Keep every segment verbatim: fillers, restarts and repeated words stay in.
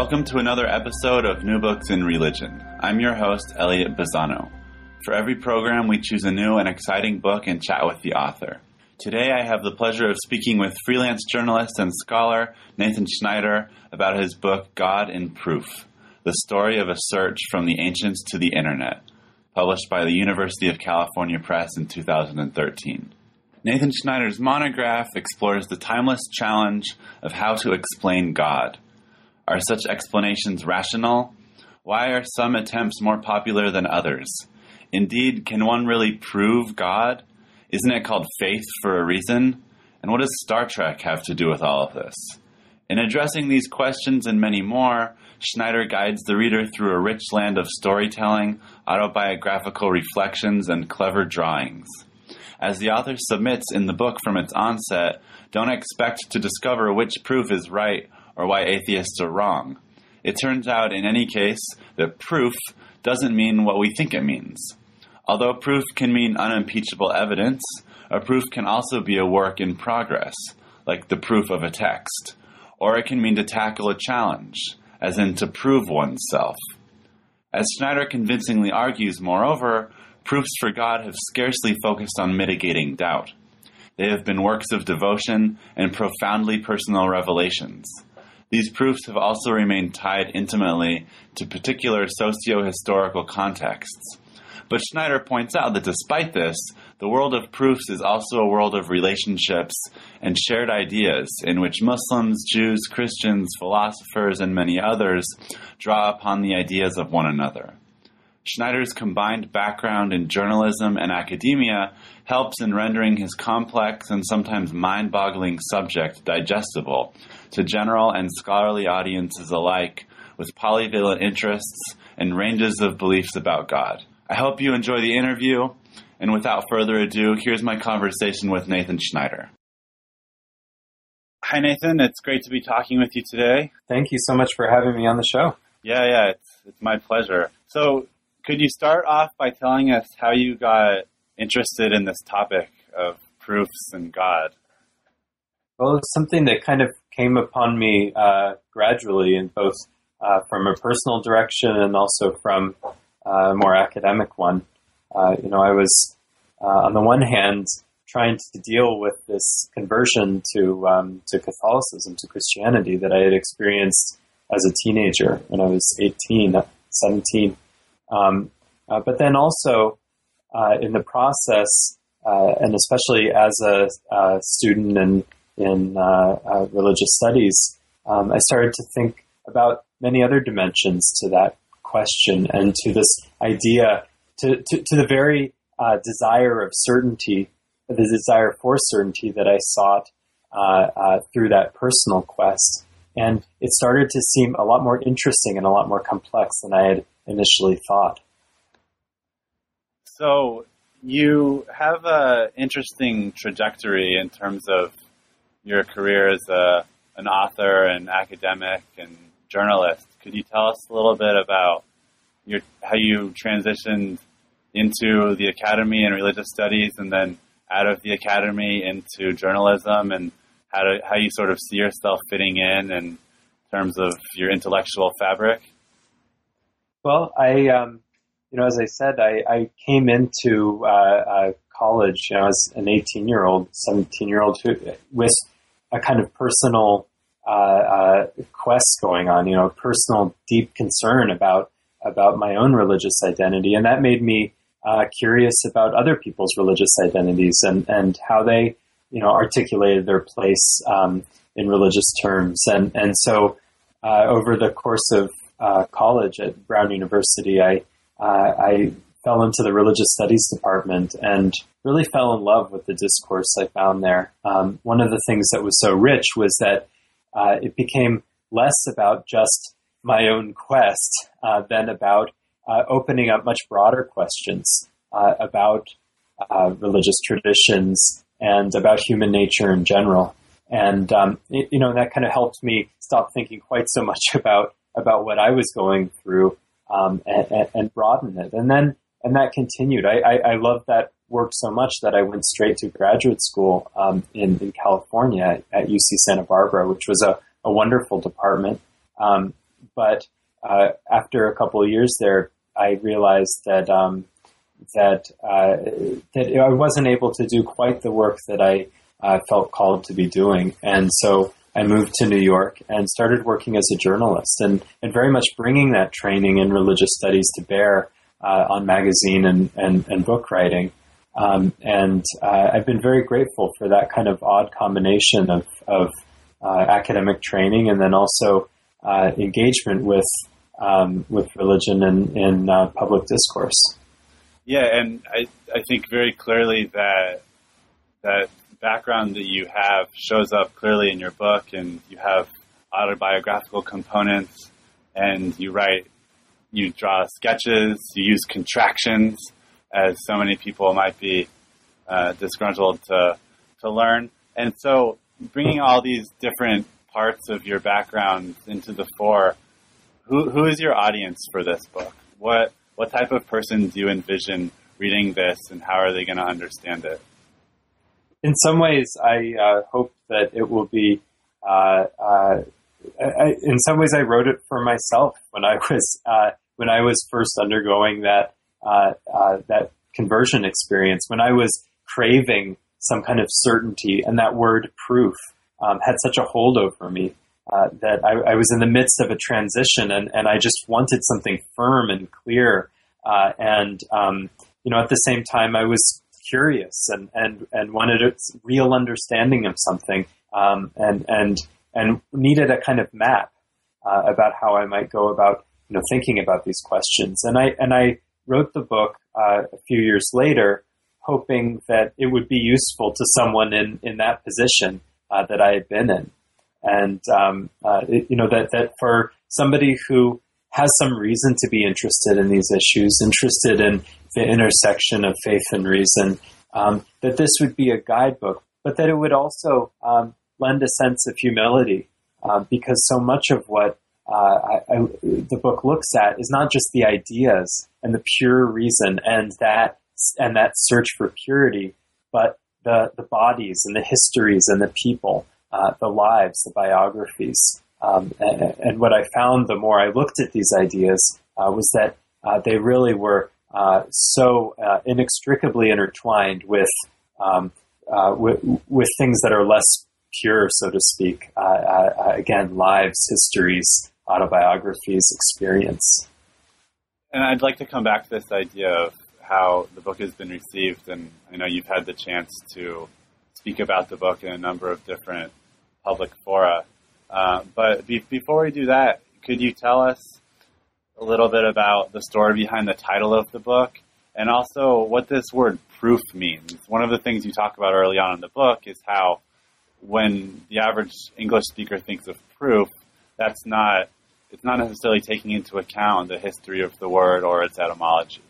Welcome to another episode of New Books in Religion. I'm your host, Elliot Bazzano. For every program, we choose a new and exciting book and chat with the author. Today, I have the pleasure of speaking with freelance journalist and scholar Nathan Schneider about his book, God in Proof, the story of a search from the ancients to the internet, published by the University of California Press in two thousand thirteen. Nathan Schneider's monograph explores the timeless challenge of how to explain God. Are such explanations rational? Why are some attempts more popular than others? Indeed, can one really prove God? Isn't it called faith for a reason? And what does Star Trek have to do with all of this? In addressing these questions and many more, Schneider guides the reader through a rich land of storytelling, autobiographical reflections, and clever drawings. As the author submits in the book from its onset, don't expect to discover which proof is right or why atheists are wrong. It turns out, in any case, that proof doesn't mean what we think it means. Although proof can mean unimpeachable evidence, a proof can also be a work in progress, like the proof of a text. Or it can mean to tackle a challenge, as in to prove oneself. As Schneider convincingly argues, moreover, proofs for God have scarcely focused on mitigating doubt. They have been works of devotion and profoundly personal revelations. These proofs have also remained tied intimately to particular socio-historical contexts. But Schneider points out that despite this, the world of proofs is also a world of relationships and shared ideas in which Muslims, Jews, Christians, philosophers, and many others draw upon the ideas of one another. Schneider's combined background in journalism and academia helps in rendering his complex and sometimes mind-boggling subject digestible to general and scholarly audiences alike with polyvalent interests and ranges of beliefs about God. I hope you enjoy the interview, and without further ado, here's my conversation with Nathan Schneider. Hi, Nathan. It's great to be talking with you today. Thank you so much for having me on the show. Yeah, yeah, it's, it's my pleasure. So, could you start off by telling us how you got interested in this topic of proofs and God? Well, it's something that kind of came upon me uh, gradually, in both uh, from a personal direction and also from uh, a more academic one. Uh, you know, I was, uh, on the one hand, trying to deal with this conversion to um, to Catholicism, to Christianity, that I had experienced as a teenager when I was eighteen, seventeen. Um, uh, but then also, uh, in the process, uh, and especially as a, a student in, in uh, uh, religious studies, um, I started to think about many other dimensions to that question and to this idea, to, to, to the very uh, desire of certainty, the desire for certainty that I sought uh, uh, through that personal quest. And it started to seem a lot more interesting and a lot more complex than I had initially thought. So you have an interesting trajectory in terms of your career as a, an author and academic and journalist. Could you tell us a little bit about your, how you transitioned into the academy and religious studies and then out of the academy into journalism, and how to, how you sort of see yourself fitting in in terms of your intellectual fabric? Well, I, um, you know, as I said, I, I came into uh, uh, college, you know, as an eighteen-year-old, seventeen-year-old with a kind of personal uh, uh, quest going on, you know, personal deep concern about about my own religious identity, and that made me uh, curious about other people's religious identities and, and how they, you know, articulated their place um, in religious terms, and and so uh, over the course of Uh, college at Brown University, I uh, I fell into the religious studies department and really fell in love with the discourse I found there. Um, one of the things that was so rich was that uh, it became less about just my own quest uh, than about uh, opening up much broader questions uh, about uh, religious traditions and about human nature in general. And, um, it, you know, that kind of helped me stop thinking quite so much about about what I was going through, um, and, and broaden it. And then, and that continued. I, I, I loved that work so much that I went straight to graduate school, um, in, in California at, at U C Santa Barbara, which was a, a wonderful department. Um, but uh, after a couple of years there, I realized that um, that uh, that I wasn't able to do quite the work that I uh, felt called to be doing, and so I moved to New York and started working as a journalist, and, and very much bringing that training in religious studies to bear uh, on magazine and, and, and book writing. Um, and uh, I've been very grateful for that kind of odd combination of, of uh, academic training and then also uh, engagement with um, with religion and in uh, public discourse. Yeah, and I I think very clearly that that background that you have shows up clearly in your book, and you have autobiographical components, and you write, you draw sketches, you use contractions, as so many people might be uh, disgruntled to to learn. And so bringing all these different parts of your background into the fore, who who is your audience for this book? What what type of person do you envision reading this, and how are they going to understand it? In some ways, I uh, hope that it will be, uh, uh, I, in some ways I wrote it for myself when I was, uh, when I was first undergoing that, uh, uh, that conversion experience, when I was craving some kind of certainty, and that word proof um, had such a hold over me uh, that I, I was in the midst of a transition, and, and I just wanted something firm and clear. Uh, and, um, you know, at the same time, I was curious and, and, and wanted a real understanding of something, um, and, and, and needed a kind of map, uh, about how I might go about, you know, thinking about these questions. And I, and I wrote the book, uh, a few years later, hoping that it would be useful to someone in, in that position, uh, that I had been in. And, um, uh, it, you know, that, that for somebody who has some reason to be interested in these issues, interested in the intersection of faith and reason, um, that this would be a guidebook, but that it would also um, lend a sense of humility, uh, because so much of what uh, I, I, the book looks at is not just the ideas and the pure reason and that and that search for purity, but the the bodies and the histories and the people, uh, the lives, the biographies. Um, and, and what I found the more I looked at these ideas uh, was that uh, they really were uh, so uh, inextricably intertwined with, um, uh, with with things that are less pure, so to speak. Uh, uh, again, lives, histories, autobiographies, experience. And I'd like to come back to this idea of how the book has been received, and I know you've had the chance to speak about the book in a number of different public fora. Uh, but be- before we do that, could you tell us a little bit about the story behind the title of the book, and also what this word proof means? One of the things you talk about early on in the book is how when the average English speaker thinks of proof, that's not, it's not necessarily taking into account the history of the word or its etymology.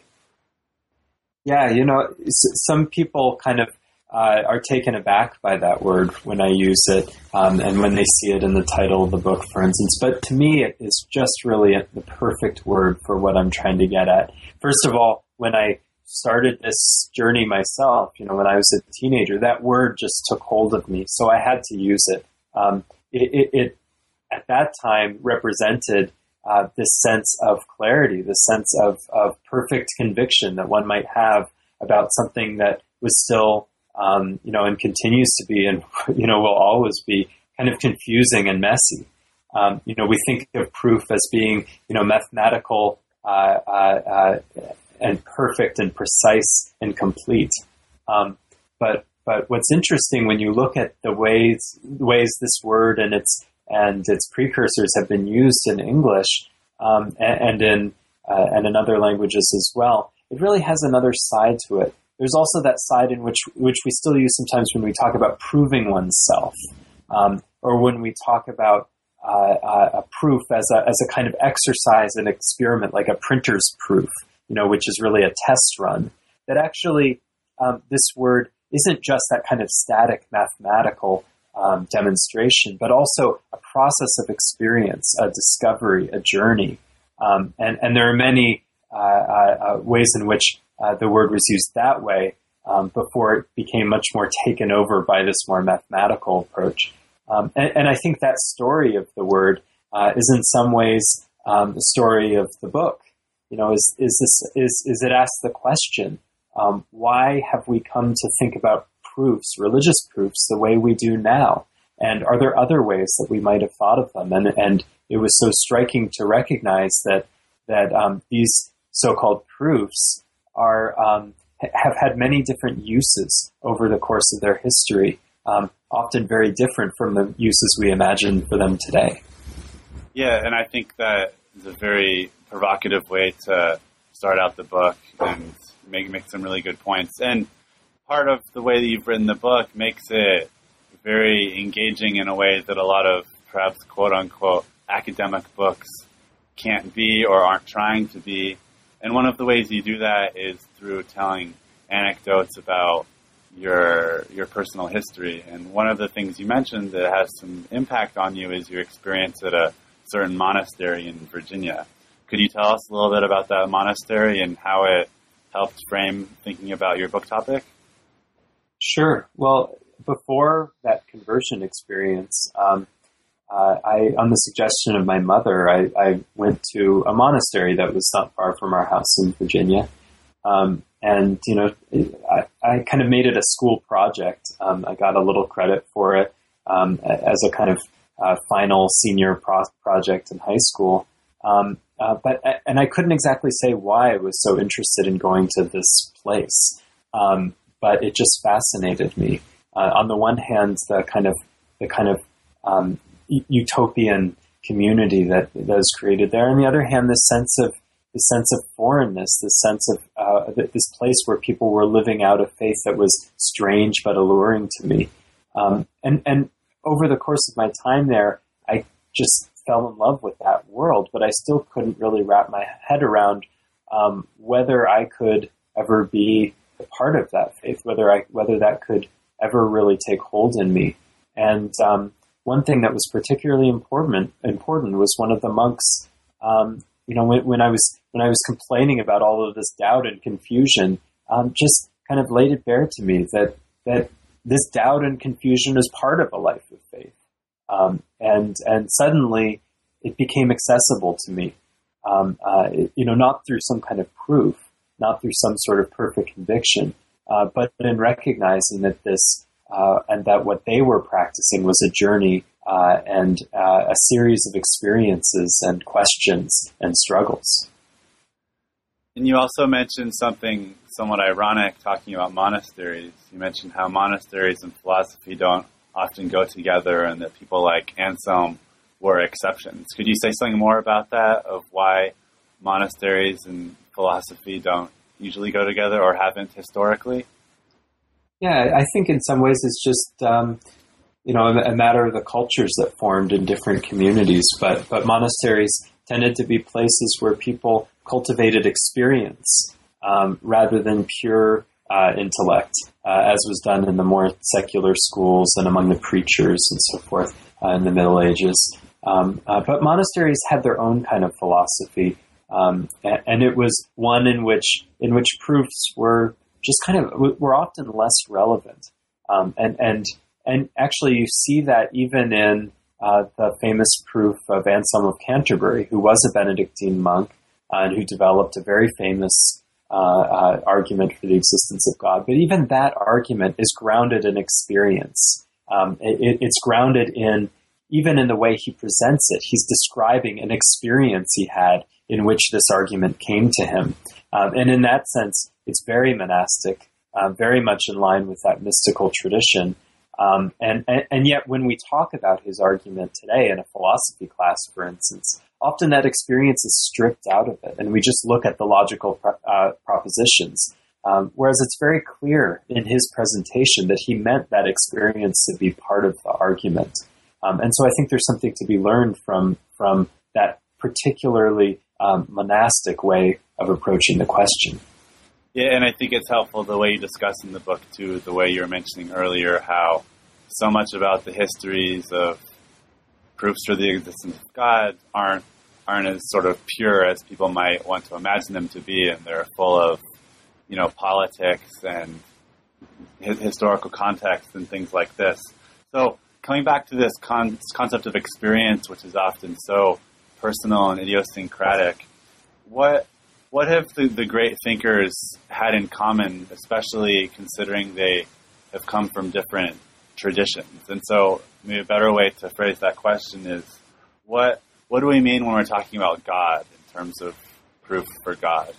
Yeah, you know, some people kind of Uh, are taken aback by that word when I use it, um, and when they see it in the title of the book, for instance. But to me, it is just really a, the perfect word for what I'm trying to get at. First of all, when I started this journey myself, you know, when I was a teenager, that word just took hold of me, so I had to use it. Um, it, it, it at that time represented uh, this sense of clarity, this sense of, of perfect conviction that one might have about something that was still Um, you know, and continues to be, and, you know, will always be kind of confusing and messy. Um, you know, we think of proof as being, you know, mathematical uh, uh, uh, and perfect and precise and complete. Um, but but what's interesting when you look at the ways ways this word and its and its precursors have been used in English um, and, and in uh, and in other languages as well, it really has another side to it. There's also that side in which which we still use sometimes when we talk about proving oneself, um, or when we talk about uh, uh, a proof as a as a kind of exercise and experiment, like a printer's proof, you know, which is really a test run. That actually, um, this word isn't just that kind of static mathematical um, demonstration, but also a process of experience, a discovery, a journey, um, and and there are many uh, uh, uh, ways in which Uh, the word was used that way um, before it became much more taken over by this more mathematical approach. Um, and, and I think that story of the word uh, is in some ways um, the story of the book. You know, is is this is is it asks the question, um, why have we come to think about proofs, religious proofs, the way we do now? And are there other ways that we might have thought of them? And and it was so striking to recognize that that um, these so-called proofs are um, have had many different uses over the course of their history, um, often very different from the uses we imagine for them today. Yeah, and I think that is a very provocative way to start out the book and make make some really good points. And part of the way that you've written the book makes it very engaging in a way that a lot of perhaps quote-unquote academic books can't be or aren't trying to be. And one of the ways you do that is through telling anecdotes about your your personal history. And one of the things you mentioned that has some impact on you is your experience at a certain monastery in Virginia. Could you tell us a little bit about that monastery and how it helped frame thinking about your book topic? Sure. Well, before that conversion experience, um, uh, I, on the suggestion of my mother, I, I went to a monastery that was not far from our house in Virginia. Um, and, you know, I, I kind of made it a school project. Um, I got a little credit for it um, as a kind of uh, final senior pro- project in high school. Um, uh, but and I couldn't exactly say why I was so interested in going to this place, um, but it just fascinated me. Uh, on the one hand, the kind of the kind of um, utopian community that, that was created there. On the other hand, this sense of the sense of foreignness, this sense of uh, this place where people were living out a faith that was strange but alluring to me. Um, and and over the course of my time there, I just fell in love with that world, but I still couldn't really wrap my head around um, whether I could ever be a part of that faith, whether I whether that could ever really take hold in me. And um, one thing that was particularly important important was one of the monks. Um, you know, when, when I was when I was complaining about all of this doubt and confusion, um, just kind of laid it bare to me that that this doubt and confusion is part of a life of faith. Um, and and suddenly it became accessible to me, um, uh, it, you know, not through some kind of proof, not through some sort of perfect conviction, uh, but in recognizing that this uh, and that what they were practicing was a journey uh, and uh, a series of experiences and questions and struggles. And you also mentioned something somewhat ironic talking about monasteries. You mentioned how monasteries and philosophy don't often go together and that people like Anselm were exceptions. Could you say something more about that, of why monasteries and philosophy don't usually go together or haven't historically? Yeah, I think in some ways it's just, um, you know, a, a matter of the cultures that formed in different communities. But, but monasteries tended to be places where people cultivated experience um, rather than pure uh, intellect, uh, as was done in the more secular schools and among the preachers and so forth uh, in the Middle Ages. Um, uh, but monasteries had their own kind of philosophy, um, and, and it was one in which in which proofs were just kind of were often less relevant. Um, and and and actually, you see that even in uh, the famous proof of Anselm of Canterbury, who was a Benedictine monk uh, and who developed a very famous uh, uh, argument for the existence of God. But even that argument is grounded in experience. Um, it, it's grounded in even in the way he presents it. He's describing an experience he had in which this argument came to him. Um, and in that sense, it's very monastic, uh, very much in line with that mystical tradition. Um, and, and, and yet when we talk about his argument today in a philosophy class, for instance, often that experience is stripped out of it, and we just look at the logical pro- uh, propositions. Um, whereas it's very clear in his presentation that he meant that experience to be part of the argument. Um, and so I think there's something to be learned from from that particularly um, monastic way of approaching the question. Yeah, and I think it's helpful the way you discuss in the book, too, the way you were mentioning earlier, how so much about the histories of proofs for the existence of God aren't aren't as sort of pure as people might want to imagine them to be, and they're full of, you know, politics and hi- historical context and things like this. So coming back to this con- concept of experience, which is often so personal and idiosyncratic. What what have the, the great thinkers had in common, especially considering they have come from different traditions? And so maybe a better way to phrase that question is, what what do we mean when we're talking about God in terms of proof for God?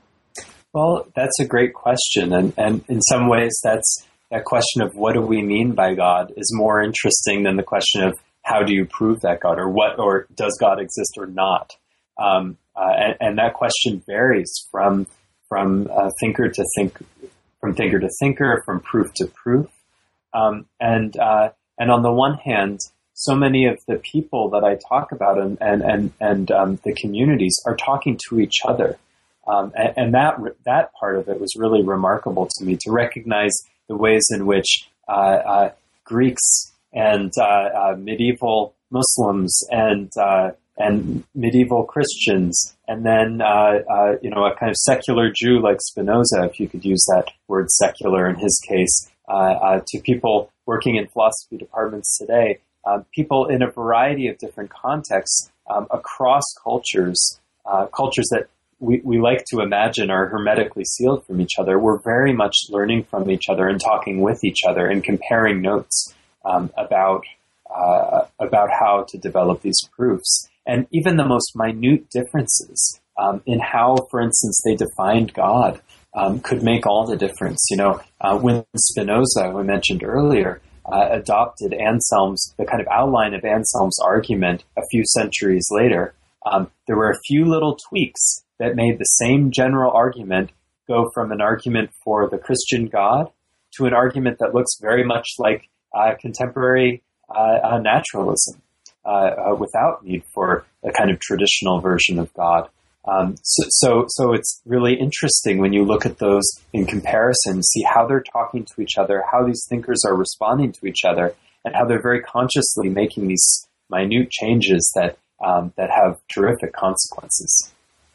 Well, that's a great question. And, and in some ways, that's that question of what do we mean by God is more interesting than the question of how do you prove that God, or what, or does God exist or not? Um, uh, and, and that question varies from from uh, thinker to think, from thinker to thinker, from proof to proof. Um, and uh, and on the one hand, so many of the people that I talk about and and and, and um, the communities are talking to each other, um, and, and that that part of it was really remarkable to me, to recognize the ways in which uh, uh, Greeks and uh, uh, medieval Muslims and uh, and medieval Christians, and then uh, uh, you know a kind of secular Jew like Spinoza, if you could use that word secular in his case, uh, uh, to people working in philosophy departments today, uh, people in a variety of different contexts um, across cultures, uh, cultures that we, we like to imagine are hermetically sealed from each other. We're very much learning from each other and talking with each other and comparing notes um, about uh, about how to develop these proofs. And even the most minute differences um, in how, for instance, they defined God um, could make all the difference. You know, uh, when Spinoza, who I mentioned earlier, uh, adopted Anselm's, the kind of outline of Anselm's argument a few centuries later, um, there were a few little tweaks that made the same general argument go from an argument for the Christian God to an argument that looks very much like uh, contemporary uh, uh, naturalism. Uh, uh, without need for a kind of traditional version of God. Um, so, so, so it's really interesting when you look at those in comparison, see how they're talking to each other, how these thinkers are responding to each other, and how they're very consciously making these minute changes that um, that have terrific consequences.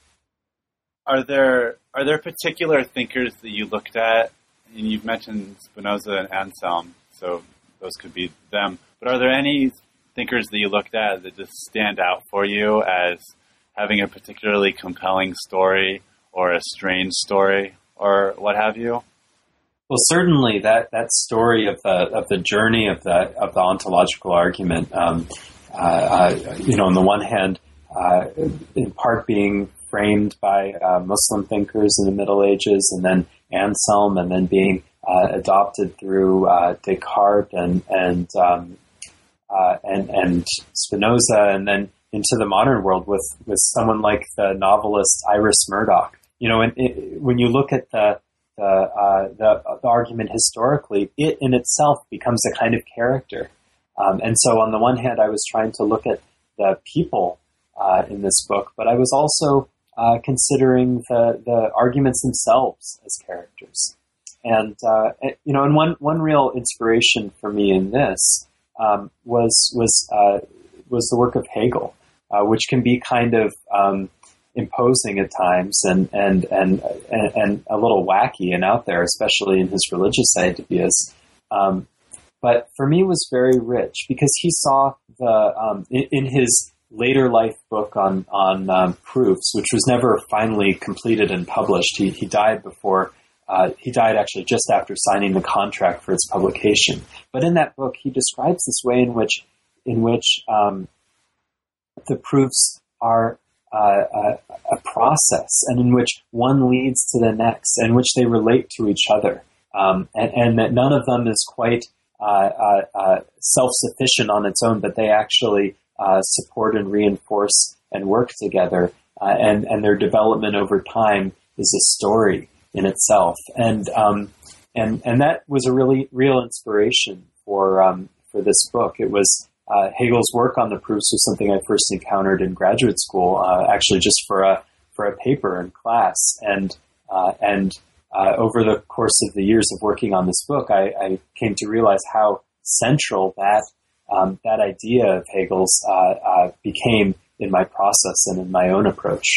Are there are there particular thinkers that you looked at? And you've mentioned Spinoza and Anselm, so those could be them. But are there any thinkers that you looked at that just stand out for you as having a particularly compelling story or a strange story or what have you? Well, certainly that, that story of the of the journey of the of the ontological argument, um, uh, uh, you know, on the one hand, uh, in part being framed by uh, Muslim thinkers in the Middle Ages, and then Anselm, and then being uh, adopted through uh, Descartes and and um, Uh, and, and Spinoza, and then into the modern world with, with someone like the novelist Iris Murdoch. You know, and it, when you look at the the, uh, the the argument historically, it in itself becomes a kind of character. Um, and so, on the one hand, I was trying to look at the people uh, in this book, but I was also uh, considering the the arguments themselves as characters. And uh, you know, and one one real inspiration for me in this. Um, was was uh, was the work of Hegel, uh, which can be kind of um, imposing at times and and, and and and a little wacky and out there, especially in his religious ideas. Um, but for me, it was very rich because he saw the um, in, in his later life book on on um, proofs, which was never finally completed and published. He he died before. Uh, he died actually just after signing the contract for its publication. But in that book, he describes this way in which, in which um, the proofs are uh, a, a process, and in which one leads to the next, and in which they relate to each other, um, and, and that none of them is quite uh, uh, uh, self-sufficient on its own, but they actually uh, support and reinforce and work together, uh, and and their development over time is a story in itself, and um, and and that was a really real inspiration for um, for this book. It was uh, Hegel's work on the proofs was something I first encountered in graduate school, uh, actually just for a for a paper in class, and uh, and uh, over the course of the years of working on this book, I, I came to realize how central that um, that idea of Hegel's uh, uh, became in my process and in my own approach.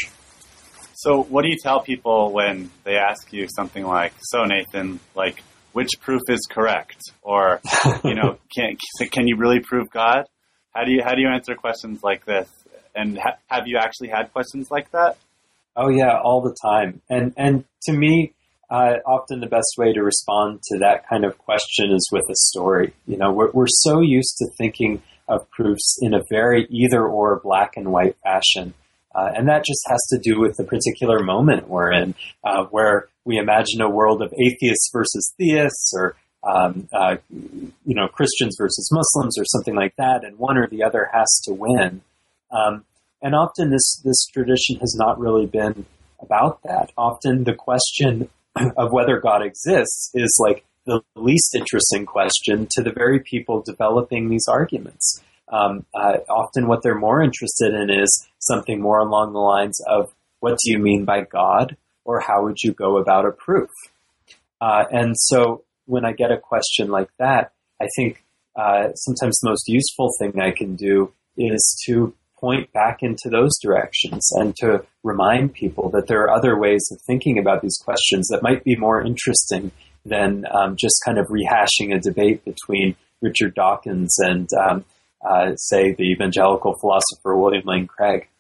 So what do you tell people when they ask you something like, so Nathan, like, which proof is correct? Or, you know, can can you really prove God? How do you how do you answer questions like this? And ha- have you actually had questions like that? Oh yeah, all the time. And and to me, uh, often the best way to respond to that kind of question is with a story. You know, we're we're so used to thinking of proofs in a very either or black and white fashion. Uh, and that just has to do with the particular moment we're in, uh, where we imagine a world of atheists versus theists, or um, uh, you know, Christians versus Muslims, or something like that, and one or the other has to win. Um, and often this this tradition has not really been about that. Often the question of whether God exists is like the least interesting question to the very people developing these arguments. Um, uh, often what they're more interested in is something more along the lines of, what do you mean by God? Or how would you go about a proof? Uh, and so when I get a question like that, I think uh, sometimes the most useful thing I can do is to point back into those directions and to remind people that there are other ways of thinking about these questions that might be more interesting than um, just kind of rehashing a debate between Richard Dawkins and um, Uh, say, the evangelical philosopher William Lane Craig.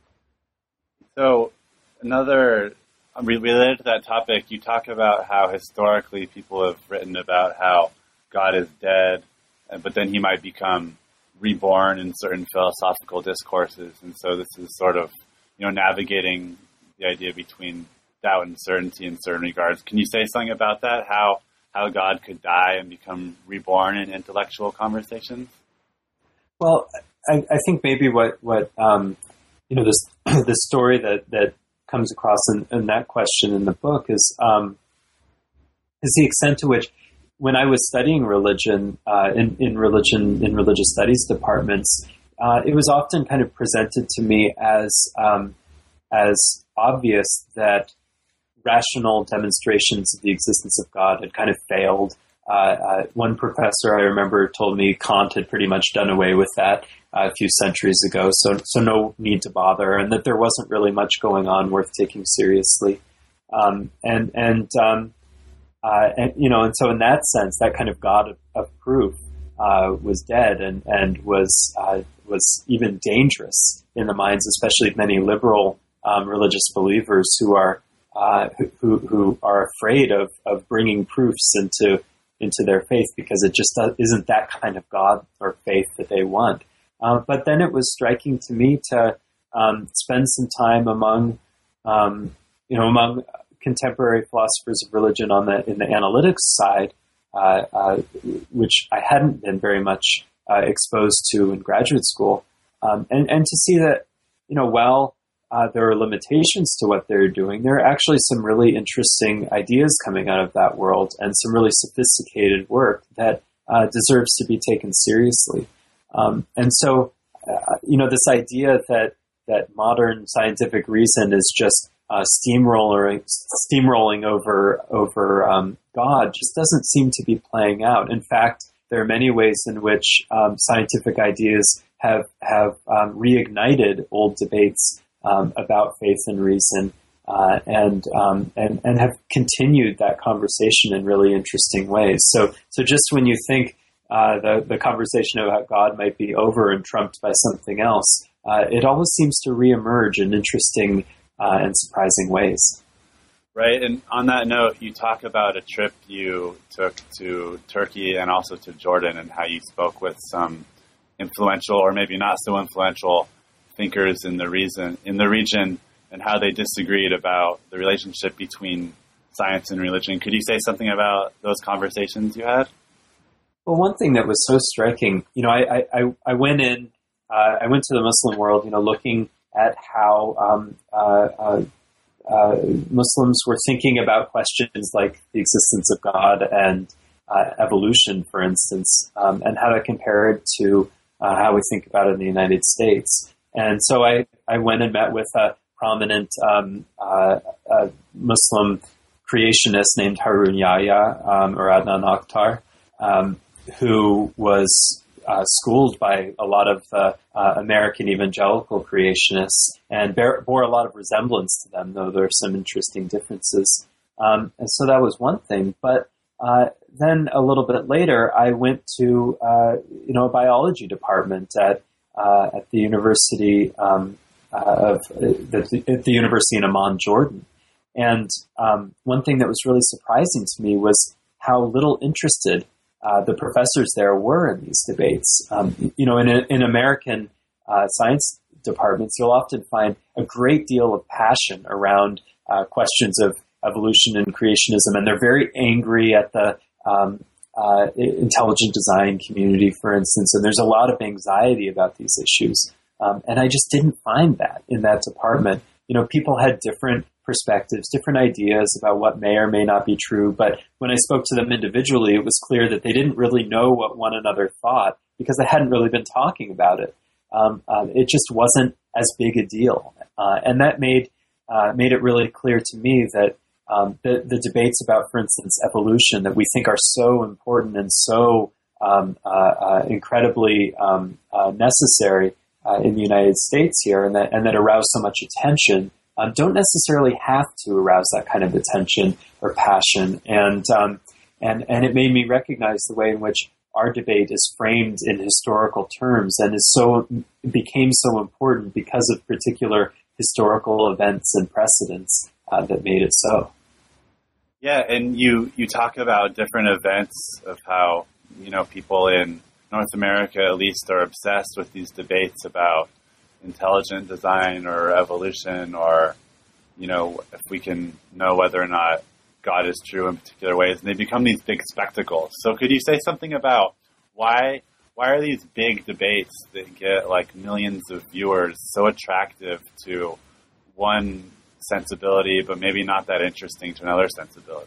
So, another, related to that topic, you talk about how historically people have written about how God is dead, but then he might become reborn in certain philosophical discourses. And so this is sort of, you know, navigating the idea between doubt and certainty in certain regards. Can you say something about that? How, how God could die and become reborn in intellectual conversations? Well, I, I think maybe what, what um, you know, this this story that, that comes across in, in that question in the book is um, is the extent to which, when I was studying religion uh, in, in religion in religious studies departments, uh, it was often kind of presented to me as um, as obvious that rational demonstrations of the existence of God had kind of failed. Uh, uh, one professor I remember told me Kant had pretty much done away with that uh, a few centuries ago, so so no need to bother, and that there wasn't really much going on worth taking seriously. Um, and and, um, uh, and you know, and so in that sense, that kind of God of, of proof uh, was dead, and and was uh, was even dangerous in the minds, especially of many liberal um, religious believers who are uh, who who are afraid of of bringing proofs into into their faith, because it just isn't that kind of God or faith that they want. Uh, but then it was striking to me to um, spend some time among, um, you know, among contemporary philosophers of religion on the in the analytics side, uh, uh, which I hadn't been very much uh, exposed to in graduate school, um, and and to see that, you know, while Uh, there are limitations to what they're doing, there are actually some really interesting ideas coming out of that world, and some really sophisticated work that uh, deserves to be taken seriously. Um, and so, uh, you know, this idea that that modern scientific reason is just uh, steamrolling steamrolling over over um, God just doesn't seem to be playing out. In fact, there are many ways in which um, scientific ideas have have um, reignited old debates Um, about faith and reason, uh, and um, and and have continued that conversation in really interesting ways. So so just when you think uh, the the conversation about God might be over and trumped by something else, uh, it always seems to reemerge in interesting uh, and surprising ways. Right, and on that note, you talk about a trip you took to Turkey and also to Jordan, and how you spoke with some influential, or maybe not so influential, thinkers in the reason in the region, and how they disagreed about the relationship between science and religion. Could you say something about those conversations you had? Well, one thing that was so striking, you know, I I, I went in, uh, I went to the Muslim world, you know, looking at how um, uh, uh, uh, Muslims were thinking about questions like the existence of God and uh, evolution, for instance, um, and how to compare it to uh, how we think about it in the United States. And so I, I went and met with a prominent um, uh, uh, Muslim creationist named Harun Yahya, um, or Adnan Akhtar, um, who was uh, schooled by a lot of uh, uh, American evangelical creationists, and bear, bore a lot of resemblance to them, though there are some interesting differences. Um, and so that was one thing. But uh, then a little bit later, I went to uh, you know a biology department at uh, at the University um, uh, of the, at the University in Amman, Jordan. And um, one thing that was really surprising to me was how little interested uh, the professors there were in these debates. Um, you know, in, a, in American uh, science departments, you'll often find a great deal of passion around uh, questions of evolution and creationism, and they're very angry at the um, uh, intelligent design community, for instance, and there's a lot of anxiety about these issues. Um, and I just didn't find that in that department. You know, people had different perspectives, different ideas about what may or may not be true, but when I spoke to them individually, it was clear that they didn't really know what one another thought because they hadn't really been talking about it. Um, uh, it just wasn't as big a deal. Uh, and that made uh, made it really clear to me that um, the, the debates about, for instance, evolution that we think are so important and so um, uh, uh, incredibly um, uh, necessary uh, in the United States here, and that, and that arouse so much attention, um, don't necessarily have to arouse that kind of attention or passion. And, um, and, and it made me recognize the way in which our debate is framed in historical terms and is so became so important because of particular historical events and precedents uh, that made it so. Yeah, and you, you talk about different events of how, you know, people in North America at least are obsessed with these debates about intelligent design or evolution, or, you know, if we can know whether or not God is true in particular ways, and they become these big spectacles. So could you say something about why why are these big debates that get like millions of viewers so attractive to one sensibility, but maybe not that interesting to another sensibility?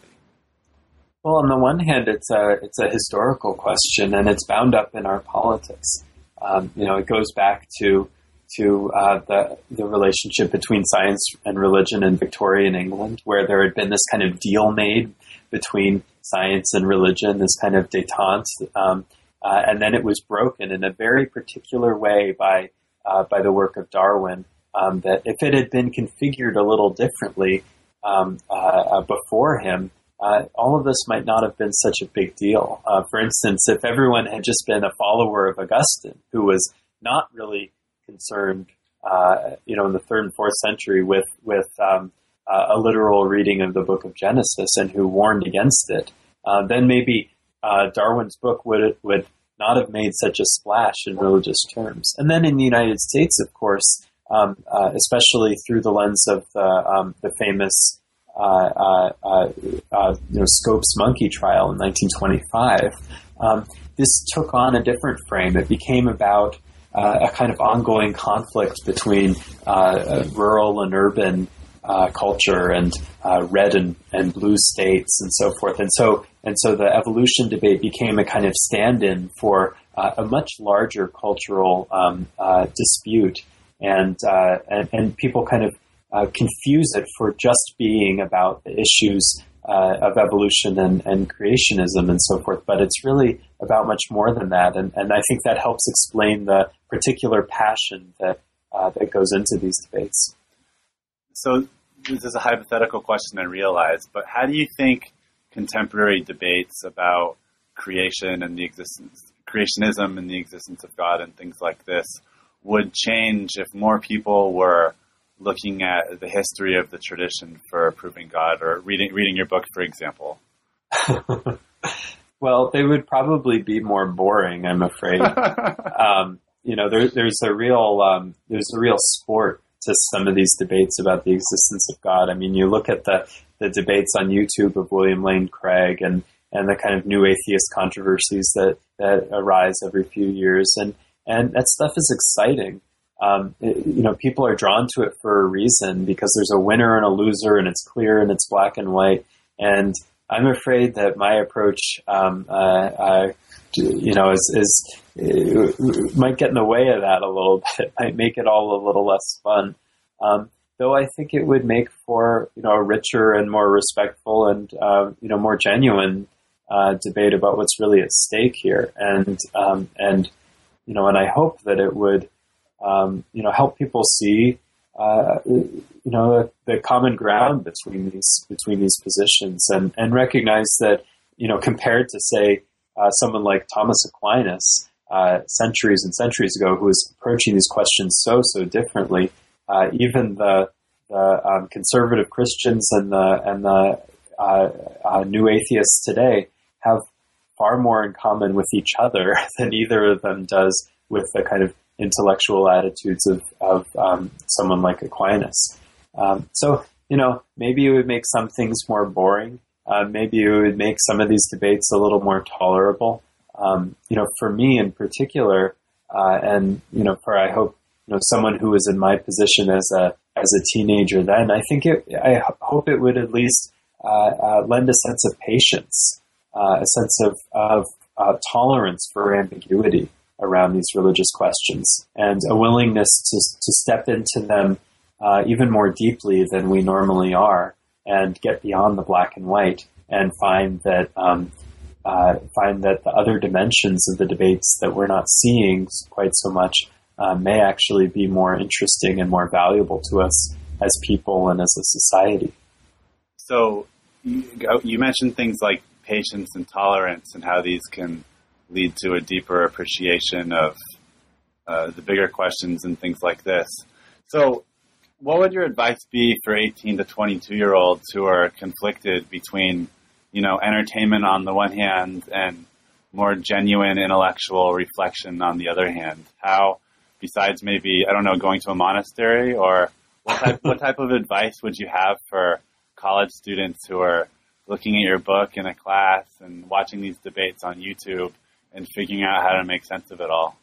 Well, on the one hand, it's a it's a historical question, and it's bound up in our politics. Um, you know, it goes back to to uh, the the relationship between science and religion in Victorian England, where there had been this kind of deal made between science and religion, this kind of détente, um, uh, and then it was broken in a very particular way by uh, by the work of Darwin. Um, that if it had been configured a little differently um, uh, uh, before him, uh, all of this might not have been such a big deal. Uh, for instance, if everyone had just been a follower of Augustine, who was not really concerned, uh, you know, in the third and fourth century with with um, uh, a literal reading of the Book of Genesis, and who warned against it, uh, then maybe uh, Darwin's book would would not have made such a splash in religious terms. And then in the United States, of course, um, uh, especially through the lens of the um, the famous uh, uh, uh, uh, you know Scopes monkey trial in nineteen twenty-five, um, this took on a different frame. It became about Uh, a kind of ongoing conflict between uh, uh, rural and urban uh, culture and uh, red and, and blue states and so forth. And so and so the evolution debate became a kind of stand-in for uh, a much larger cultural um, uh, dispute. And, uh, and and people kind of uh, confuse it for just being about the issues Uh, of evolution and, and creationism and so forth, but it's really about much more than that, and, and I think that helps explain the particular passion that uh, that goes into these debates. So this is a hypothetical question, I realize, but how do you think contemporary debates about creation and the existence, creationism and the existence of God and things like this would change if more people were looking at the history of the tradition for proving God, or reading reading your book, for example? Well, they would probably be more boring, I'm afraid. um, you know, there, there's a real um, there's a real sport to some of these debates about the existence of God. I mean, you look at the, the debates on YouTube of William Lane Craig and, and the kind of new atheist controversies that, that arise every few years, and, and that stuff is exciting. Um, it, you know, people are drawn to it for a reason, because there's a winner and a loser, and it's clear and it's black and white. And I'm afraid that my approach, um, uh, uh, you know, is, is uh, might get in the way of that a little bit. Might make it all a little less fun. Um, though I think it would make for, you know, a richer and more respectful and uh, you know more genuine uh, debate about what's really at stake here. And um, and you know, and I hope that it would. Um, you know, help people see, uh, you know, the, the common ground between these between these positions, and, and recognize that, you know, compared to, say, uh, someone like Thomas Aquinas, uh, centuries and centuries ago who was approaching these questions so, so differently. Uh, even the, the um, conservative Christians and the, and the uh, uh, new atheists today have far more in common with each other than either of them does with the kind of intellectual attitudes of, of um, someone like Aquinas. Um, so, you know, maybe it would make some things more boring. Uh, maybe it would make some of these debates a little more tolerable. Um, you know, for me in particular, uh, and, you know, for, I hope, you know, someone who was in my position as a, as a teenager then, I think it, I hope it would at least uh, uh, lend a sense of patience, uh, a sense of, of uh, tolerance for ambiguity around these religious questions, and a willingness to, to step into them uh, even more deeply than we normally are, and get beyond the black and white, and find that um, uh, find that the other dimensions of the debates that we're not seeing quite so much uh, may actually be more interesting and more valuable to us as people and as a society. So you, you mentioned things like patience and tolerance, and how these can lead to a deeper appreciation of uh, the bigger questions and things like this. So what would your advice be for eighteen to twenty-two year olds who are conflicted between, you know, entertainment on the one hand and more genuine intellectual reflection on the other hand? How, besides maybe, I don't know, going to a monastery, or what type, what type of advice would you have for college students who are looking at your book in a class and watching these debates on YouTube and figuring out how to make sense of it all?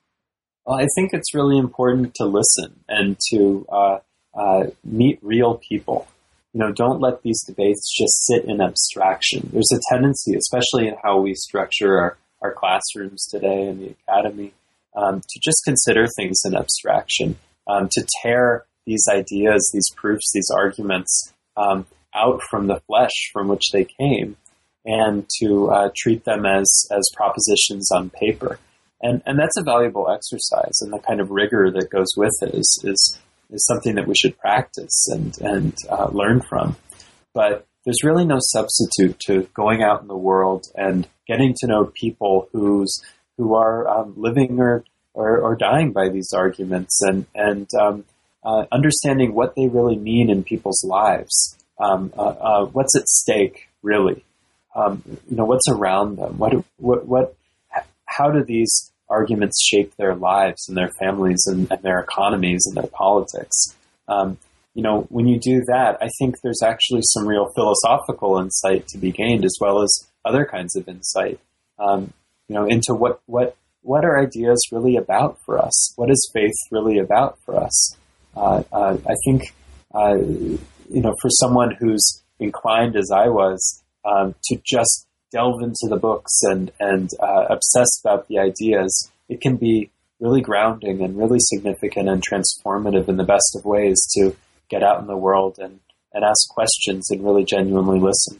Well, I think it's really important to listen and to uh, uh, meet real people. You know, don't let these debates just sit in abstraction. There's a tendency, especially in how we structure our, our classrooms today in the academy, um, to just consider things in abstraction, um, to tear these ideas, these proofs, these arguments um, out from the flesh from which they came, and to uh, treat them as as propositions on paper. And and that's a valuable exercise, and the kind of rigor that goes with it is is, is something that we should practice and, and uh, learn from. But there's really no substitute to going out in the world and getting to know people who's who are um, living or, or, or dying by these arguments, and, and um, uh, understanding what they really mean in people's lives. Um, uh, uh, what's at stake, really? Um, you know, what's around them? What, what, what, how do these arguments shape their lives and their families and, and their economies and their politics? Um, you know, when you do that, I think there's actually some real philosophical insight to be gained, as well as other kinds of insight, um, you know, into what, what, what are ideas really about for us? What is faith really about for us? Uh, uh, I think, uh, you know, for someone who's inclined as I was, Um, to just delve into the books and, and uh, obsess about the ideas, it can be really grounding and really significant and transformative in the best of ways to get out in the world and, and ask questions and really genuinely listen.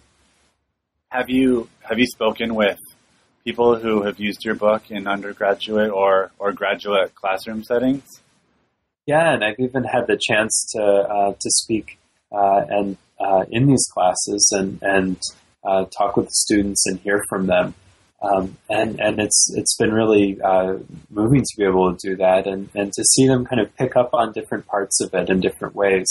Have you have you spoken with people who have used your book in undergraduate or, or graduate classroom settings? Yeah, and I've even had the chance to uh, to speak uh, and uh, in these classes and and Uh, talk with the students and hear from them, um, and and it's it's been really uh, moving to be able to do that, and, and to see them kind of pick up on different parts of it in different ways.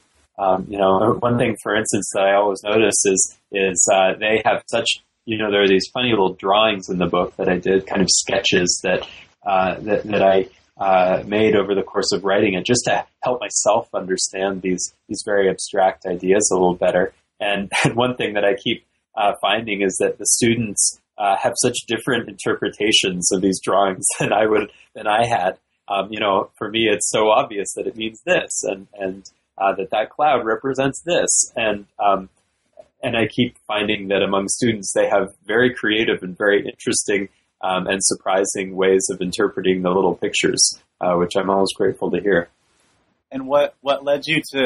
Um, you know, one thing, for instance, that I always notice is is uh, they have such, you know, there are these funny little drawings in the book that I did, kind of sketches that uh, that that I uh, made over the course of writing it, just to help myself understand these these very abstract ideas a little better. And, and one thing that I keep Uh, finding is that the students uh, have such different interpretations of these drawings than I would than I had. Um, you know, for me, it's so obvious that it means this, and and uh, that that cloud represents this, and um, and I keep finding that among students they have very creative and very interesting um, and surprising ways of interpreting the little pictures, uh, which I'm always grateful to hear. And what what led you to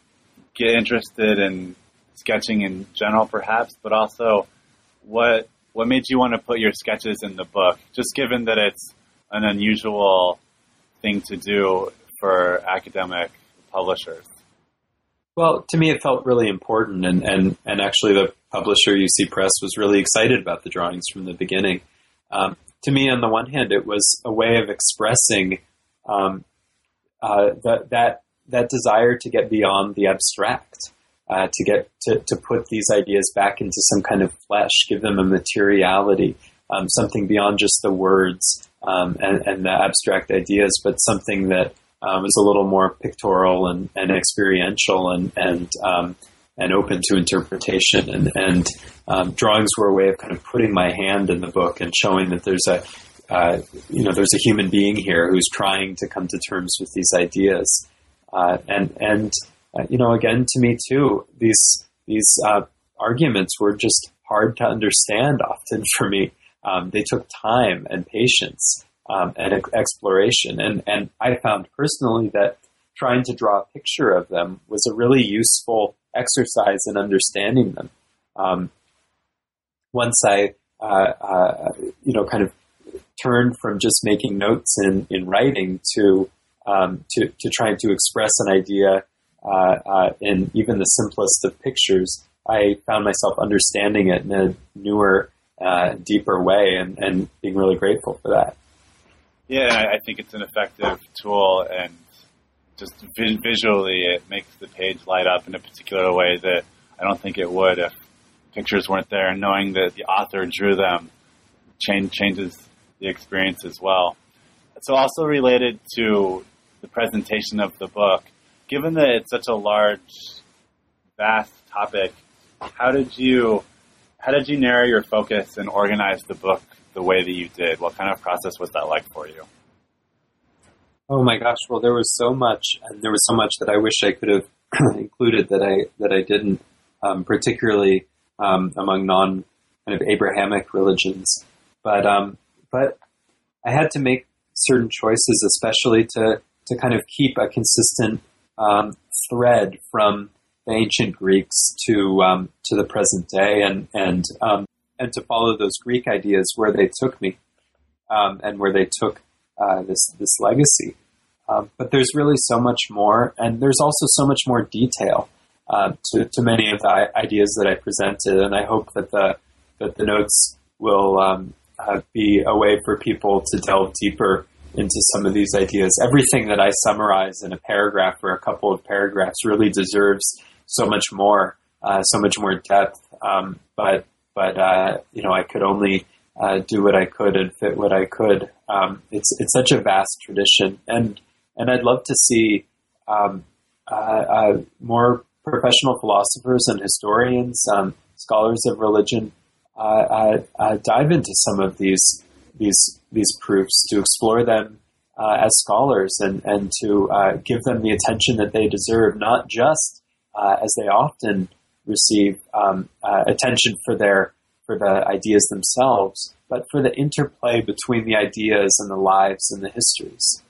get interested in sketching in general, perhaps, but also what what made you want to put your sketches in the book, just given that it's an unusual thing to do for academic publishers? Well, to me, it felt really important, and, and, and actually the publisher, U C Press, was really excited about the drawings from the beginning. Um, to me, on the one hand, it was a way of expressing um, uh, the, that that desire to get beyond the abstract, uh, to get to, to put these ideas back into some kind of flesh, give them a materiality, um, something beyond just the words um, and, and the abstract ideas, but something that um, is a little more pictorial and, and experiential and and um, and open to interpretation. And, and um, drawings were a way of kind of putting my hand in the book and showing that there's a uh, you know there's a human being here who's trying to come to terms with these ideas. Uh, and and uh, you know, again, to me too, these these uh, arguments were just hard to understand often for me. Um, they took time and patience um, and ex- exploration, and and I found personally that trying to draw a picture of them was a really useful exercise in understanding them. Um, once I uh, uh, you know kind of turned from just making notes in in writing to Um, to, to trying to express an idea uh, uh, in even the simplest of pictures, I found myself understanding it in a newer, uh, deeper way, and, and being really grateful for that. Yeah, I think it's an effective tool, and just vi- visually it makes the page light up in a particular way that I don't think it would if pictures weren't there, and knowing that the author drew them change, changes the experience as well. So also related to the presentation of the book, given that it's such a large, vast topic, how did you how did you narrow your focus and organize the book the way that you did? What kind of process was that like for you? Oh my gosh! Well, there was so much, and there was so much that I wish I could have included that I that I didn't, um, particularly um, among non kind of Abrahamic religions. But um, but I had to make certain choices, especially to to kind of keep a consistent um, thread from the ancient Greeks to um, to the present day, and and um, and to follow those Greek ideas where they took me, um, and where they took uh, this this legacy. Um, but there's really so much more, and there's also so much more detail uh, to to many of the ideas that I presented, and I hope that the that the notes will um, uh, be a way for people to delve deeper into some of these ideas. Everything that I summarize in a paragraph or a couple of paragraphs really deserves so much more, uh, so much more depth. Um, but but uh, you know, I could only uh, do what I could and fit what I could. Um, it's it's such a vast tradition, and and I'd love to see um, uh, uh, more professional philosophers and historians, um, scholars of religion, uh, uh, uh, dive into some of these. these these proofs, to explore them uh, as scholars, and, and to uh, give them the attention that they deserve, not just uh, as they often receive um, uh, attention for their for the ideas themselves, but for the interplay between the ideas and the lives and the histories.